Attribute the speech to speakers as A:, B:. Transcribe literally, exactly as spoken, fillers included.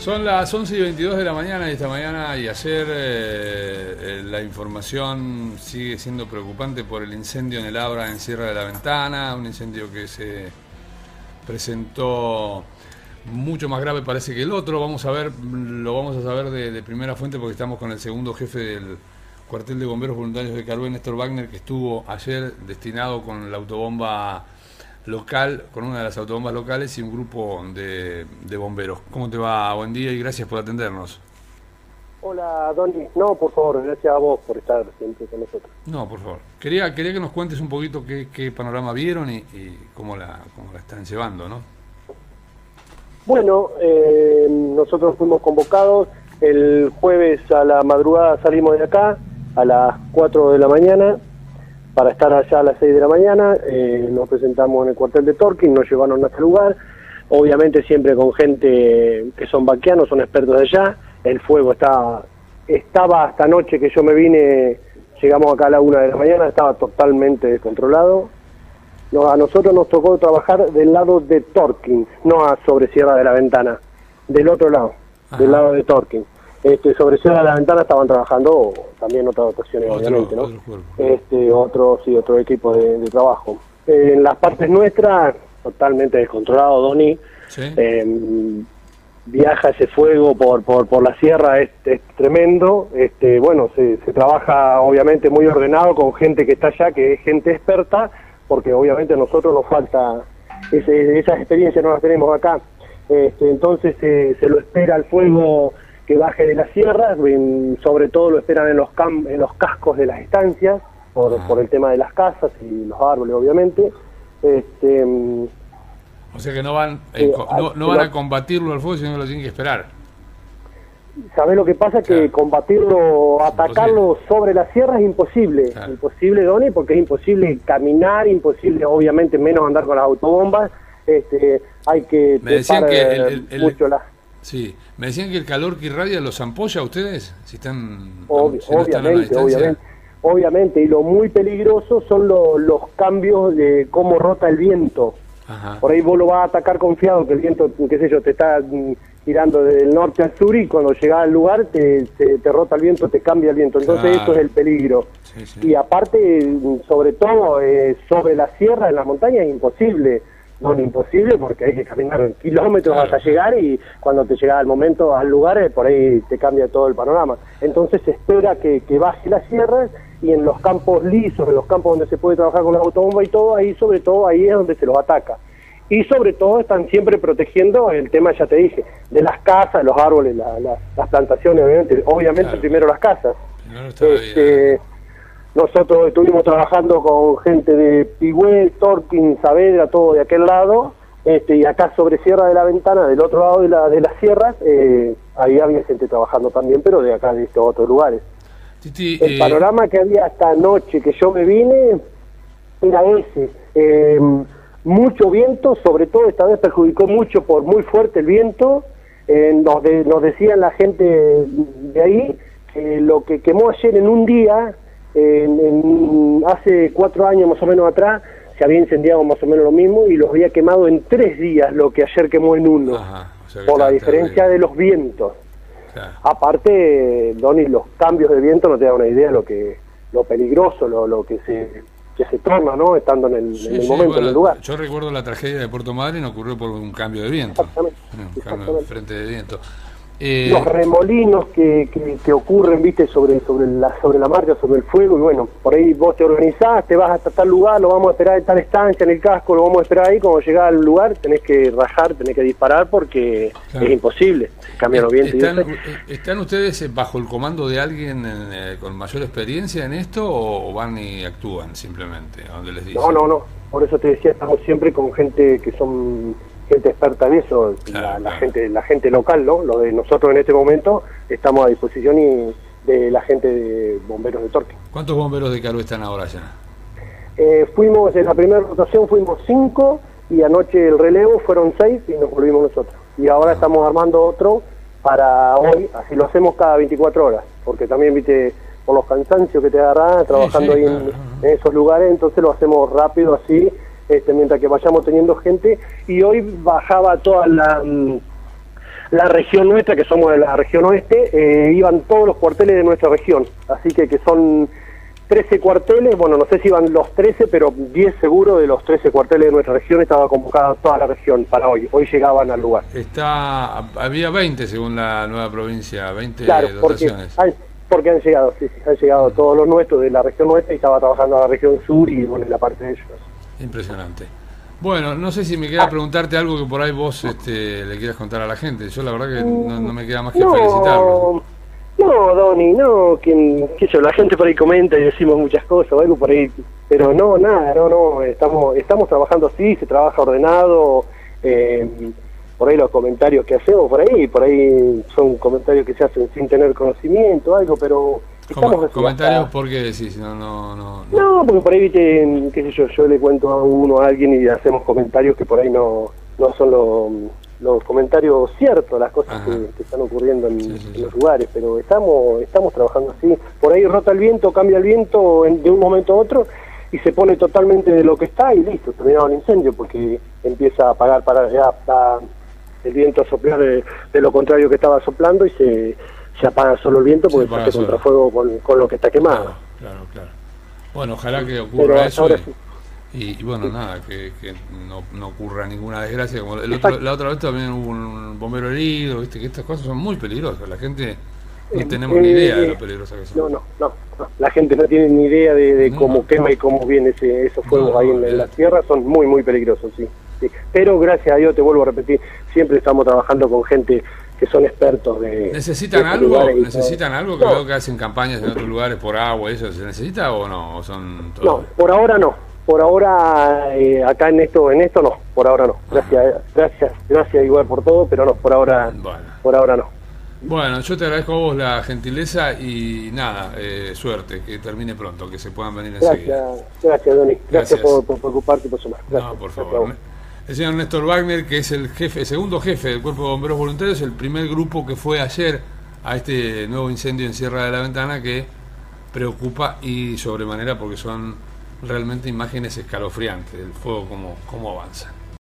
A: Son las once y veintidós de la mañana y esta mañana y ayer eh, eh, la información sigue siendo preocupante por el incendio en el Abra en Sierra de la Ventana, un incendio que se presentó mucho más grave parece que el otro. Vamos a ver, lo vamos a saber de, de primera fuente porque estamos con el segundo jefe del cuartel de bomberos voluntarios de Carué, Néstor Wagner, que estuvo ayer destinado con la autobomba local, con una de las autobombas locales y un grupo de, de bomberos. ¿Cómo te va? Buen día y gracias por atendernos.
B: Hola, Doni. No, por favor, gracias a vos por estar siempre con nosotros.
A: No, por favor. Quería, quería que nos cuentes un poquito qué, qué panorama vieron y, y cómo, la, cómo la están llevando, ¿no?
B: Bueno, eh, nosotros fuimos convocados. El jueves a la madrugada salimos de acá, a las cuatro de la mañana, para estar allá a las seis de la mañana. Eh, nos presentamos en el cuartel de Torquín, nos llevaron a este lugar, obviamente siempre con gente que son vaquianos, son expertos de allá. El fuego está, estaba hasta anoche que yo me vine, llegamos acá a la una de la mañana, estaba totalmente descontrolado. No, a nosotros nos tocó trabajar del lado de Torquín, no a sobre Sierra de la Ventana, del otro lado, Ajá. del lado de Torquín. Este, sobre Sierra de la Ventana estaban trabajando también otras ocasiones, otro, obviamente, ¿no? Otro, este, otro, sí, otro equipo de, de trabajo. Eh, en las partes nuestras, totalmente descontrolado, Doni. ¿Sí? Eh, viaja ese fuego por por, por la sierra, es, es tremendo. Este, bueno, se, se trabaja obviamente muy ordenado con gente que está allá, que es gente experta, porque obviamente a nosotros nos falta ese, esas experiencias, no las tenemos acá. Este, entonces eh, se lo espera el fuego que baje de la sierra, sobre todo lo esperan en los cam en los cascos de las estancias, por, ah. por el tema de las casas y los árboles, obviamente. Este,
A: o sea que no van eh, no, no van a combatirlo al fuego, sino que lo tienen que esperar.
B: ¿Sabés lo que pasa? Claro. Que combatirlo, atacarlo imposible. Sobre la sierra es imposible. Claro. Imposible, Doni, porque es imposible caminar, imposible, obviamente, menos andar con las autobombas. Este, hay que...
A: Me decían que el, el, el,
B: mucho la...
A: Sí, me decían que el calor que irradia los ampolla a ustedes, si están...
B: Obvio,
A: si no
B: obviamente,
A: están a
B: obviamente. Obviamente, y lo muy peligroso son lo, los cambios de cómo rota el viento. Ajá. Por ahí vos lo vas a atacar confiado, que el viento, qué sé yo, te está girando del norte al sur y cuando llegás al lugar te, te, te rota el viento, te cambia el viento. Entonces claro. Eso es el peligro. Sí, sí. Y aparte, sobre todo, eh, sobre la sierra, en la montaña, es imposible. No es imposible porque hay que caminar kilómetros claro. hasta llegar y cuando te llega el momento al lugar, por ahí te cambia todo el panorama. Entonces se espera que, que baje la sierra y en los campos lisos, en los campos donde se puede trabajar con la autobomba y todo, ahí sobre todo ahí es donde se los ataca. Y sobre todo están siempre protegiendo el tema, ya te dije, de las casas, los árboles, la, la, las plantaciones, obviamente, obviamente claro. primero las casas. Este, nosotros estuvimos trabajando con gente de Pigüé, Torquín, Saavedra, todo de aquel lado, este, y acá sobre Sierra de la Ventana, del otro lado de, la, de las sierras, eh, ahí había gente trabajando también, pero de acá de estos otros lugares. Titi, el eh... panorama que había hasta anoche que yo me vine era ese. Eh, mucho viento, sobre todo esta vez perjudicó mucho por muy fuerte el viento. Eh, nos, de, nos decían la gente de ahí que lo que quemó ayer en un día, en, en, hace cuatro años más o menos atrás, se había incendiado más o menos lo mismo y los había quemado en tres días lo que ayer quemó en uno. Ajá, o sea por la diferencia terrible. De los vientos. Claro. Aparte, Doni, los cambios de viento no te da una idea de lo que lo peligroso, lo, lo que se que se torna, ¿no? Estando en el, sí, en el sí, momento, bueno, en el lugar.
A: Yo recuerdo la tragedia de Puerto Madryn, ocurrió por un cambio de viento.
B: Exactamente.
A: Un
B: exactamente.
A: cambio de frente de viento. Eh,
B: los remolinos que, que, que ocurren, viste, sobre sobre la sobre la marcha, sobre el fuego, y bueno, por ahí vos te organizás, te vas hasta tal lugar, lo vamos a esperar en tal estancia, en el casco, lo vamos a esperar ahí, cuando llegás al lugar tenés que rajar, tenés que disparar porque claro. es imposible, cambian los vientos.
A: ¿Están, ¿Están ustedes bajo el comando de alguien en, eh, con mayor experiencia en esto o van y actúan simplemente, a donde les dicen?
B: No, no, no, por eso te decía, estamos siempre con gente que son... gente experta en eso, claro, la, la claro. gente la gente local, ¿no? Lo de nosotros en este momento estamos a disposición y de la gente de bomberos de Torquín.
A: ¿Cuántos bomberos de Carué están ahora ya?
B: Eh, fuimos, en la primera rotación fuimos cinco y anoche el relevo fueron seis y nos volvimos nosotros. Y ahora ah. estamos armando otro para hoy, así lo hacemos cada veinticuatro horas, porque también, viste, por los cansancios que te agarran trabajando sí, sí, ahí claro. en, en esos lugares, entonces lo hacemos rápido así. Este, mientras que vayamos teniendo gente, y hoy bajaba toda la la región nuestra, que somos de la región oeste, eh, iban todos los cuarteles de nuestra región, así que que son trece cuarteles, bueno, no sé si iban los trece, pero diez seguro de los trece cuarteles de nuestra región estaba convocada toda la región para hoy, hoy llegaban al lugar.
A: Está, había veinte según la nueva provincia, veinte
B: claro,
A: dotaciones.
B: Porque, han, porque han llegado, sí, sí, han llegado todos los nuestros de la región oeste y estaba trabajando en la región sur y bueno, en la parte de ellos.
A: Impresionante. Bueno, no sé si me queda preguntarte algo que por ahí vos este, le quieras contar a la gente. Yo la verdad que no, no me queda más que
B: no,
A: felicitarlos.
B: No, Donny, no, que, que yo, la gente por ahí comenta y decimos muchas cosas o algo por ahí, pero no, nada, no, no, estamos estamos trabajando así, se trabaja ordenado, eh, por ahí los comentarios que hacemos por ahí, por ahí son comentarios que se hacen sin tener conocimiento, algo, pero...
A: Estamos ¿Comentarios hasta... por qué decís? No, no, no,
B: no. no, porque por ahí, viste, qué sé yo, yo le cuento a uno, a alguien y hacemos comentarios que por ahí no, no son los... los comentarios ciertos, las cosas que, que están ocurriendo en, sí, sí, en los lugares, pero estamos estamos trabajando así. Por ahí rota el viento, cambia el viento en, de un momento a otro y se pone totalmente de lo que está y listo, terminado el incendio porque empieza a apagar para allá, a, el viento a soplar de, de lo contrario que estaba soplando y se, se apaga solo el viento porque se hace contrafuego con, con lo que está quemado.
A: Claro, claro, claro. Bueno, ojalá que ocurra eso. Y...
B: Sí.
A: Y, y bueno, nada, que, que no, no ocurra ninguna desgracia. Como el otro, la otra vez también hubo un bombero herido, viste que estas cosas son muy peligrosas. La gente no tenemos eh, ni idea de lo peligrosas que son.
B: No, no, no, no. La gente no tiene ni idea de, de no, cómo no, quema no. y cómo viene ese, esos fuegos no, ahí en, en la tierra. Son muy, muy peligrosos, sí, sí. Pero gracias a Dios, te vuelvo a repetir, siempre estamos trabajando con gente que son expertos de...
A: ¿Necesitan de algo? ¿Necesitan todo. algo? Que no. Veo que hacen campañas en otros lugares por agua, ¿eso se necesita o no? ¿O son todos...
B: No, por ahora no. Por ahora, eh, acá en esto en esto no, por ahora no. Gracias, gracias, gracias igual por todo, pero no, por ahora, bueno. por ahora no.
A: Bueno, yo te agradezco a vos la gentileza y nada, eh, suerte, que termine pronto, que se puedan venir enseguida.
B: Gracias, gracias, Donny. Gracias, gracias por, por preocuparte y por sumar. Gracias.
A: No, por favor. El señor Néstor Wagner, que es el jefe, segundo jefe del Cuerpo de Bomberos Voluntarios, el primer grupo que fue ayer a este nuevo incendio en Sierra de la Ventana, que preocupa y sobremanera porque son realmente imágenes escalofriantes del fuego como, como avanza.